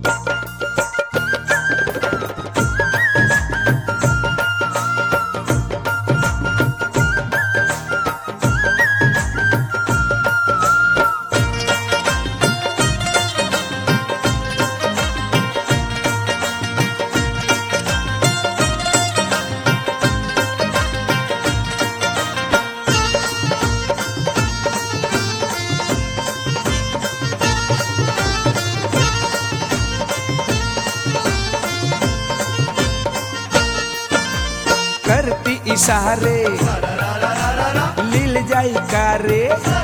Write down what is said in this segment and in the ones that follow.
करती इशारे लील जाई कारे,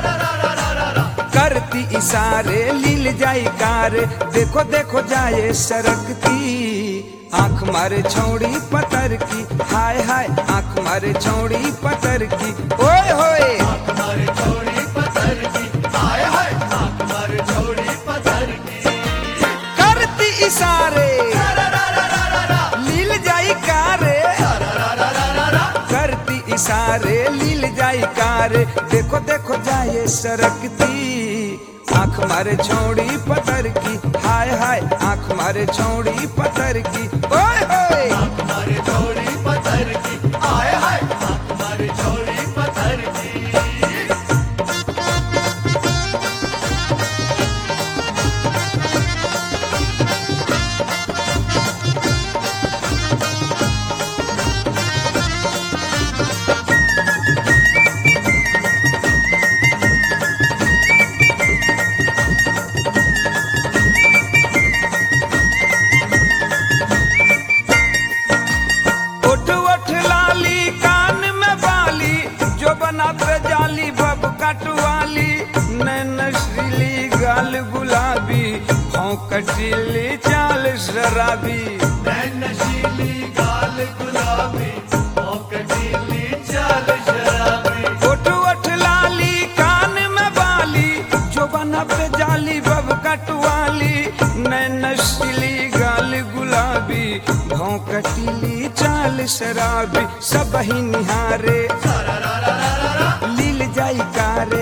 करती इशारे लील जाई कारे, देखो देखो जाए सरकती, आंख मारे छौड़ी पतर की, हाय हाय आंख मारे छौड़ी पतर की, ओए होए आंख मारे छौड़ी पतर की, हाय हाय आंख मारे छौड़ी पतर की। करती इशारे लील जाई कारे, करती इशारे लील जाई कारे, देखो देखो जाए सरकती, आंख मारे छौड़ी पतर की, हाय हाय आंख मारे छौड़ी पतर की, ओए होए आंख मारे छौड़ी पतर की, हाय हाय आंख मारे छौड़ी पतर की। उठ उठ लाली कान में बाली, जो बना पे जाली बब कटवाली, नैन नशीली गाल गुलाबी, कटीली चाल शराबी, नैन नशीली गाल गुलाबी, कटीली चाल शराबी। उठ उठ लाली कान में बाली, जो बना पे जाली बब कटवाली, नैन नशीली गाल गुलाबी, कटीली चाल शराबी, सब ही निहारे लील जाई कारे,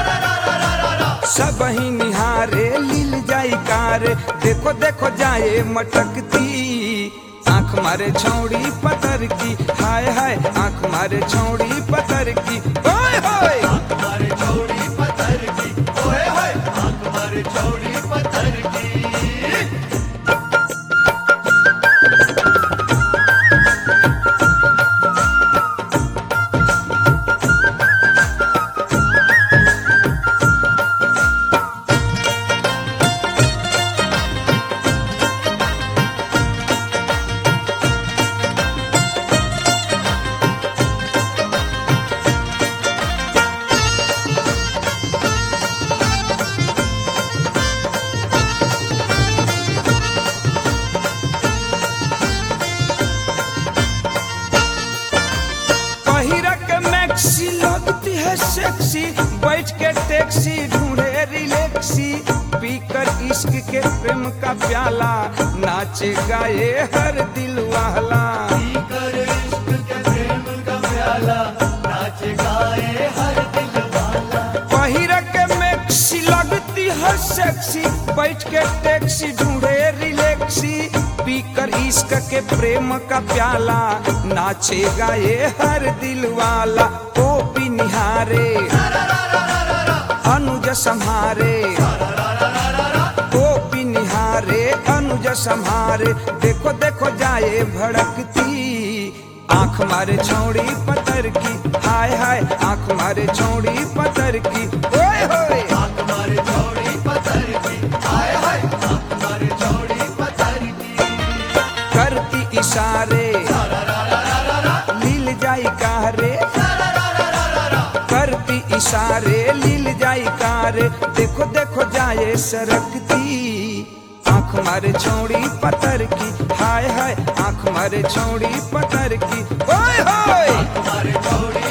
सब ही निहारे लील जाई कारे, देखो देखो जाए मटकती, आंख मारे छौड़ी पतर की, हाय हाय आंख मारे छौड़ी पतर की, ओए होए आंख मारे छौड़ी पतर की, ओए होए आंख मारे छौड़ी पतर की। टैक्सी लगती है सेक्सी, बैठ के टैक्सी ढूंढे रिलैक्सी, पीकर इश्क के प्रेम का प्याला, नाचे गाए हर दिल वाला, पीकर इश्क के प्रेम का प्याला, नाचे गाए हर दिल वाला। पहिरा के मैक्सी लगती है सेक्सी, बैठ के टैक्सी ढूंढे रिलैक्सी, पीकर इश्क के प्रेम का प्याला, नाचे गाए हर दिल वाला, ओ भी निहारे अनुज संहारे, ओ भी निहारे अनुज संहारे, देखो देखो जाए भड़कती, आंख मारे छौड़ी पतर की, हाय हाय आंख मारे छौड़ी पतर की, ओए होए आंख मारे छौड़ी पतर की, हाय हाय आंख मारे छौड़ी पतर की। करती इशारे लील जाई कारे, करती इशारे लील जाई कारे, देखो देखो जाए सरकती, आंख मारे छौड़ी पतर की, हाय हाय आंख मारे छौड़ी पतर की, ओए होए आंख मारे छौड़ी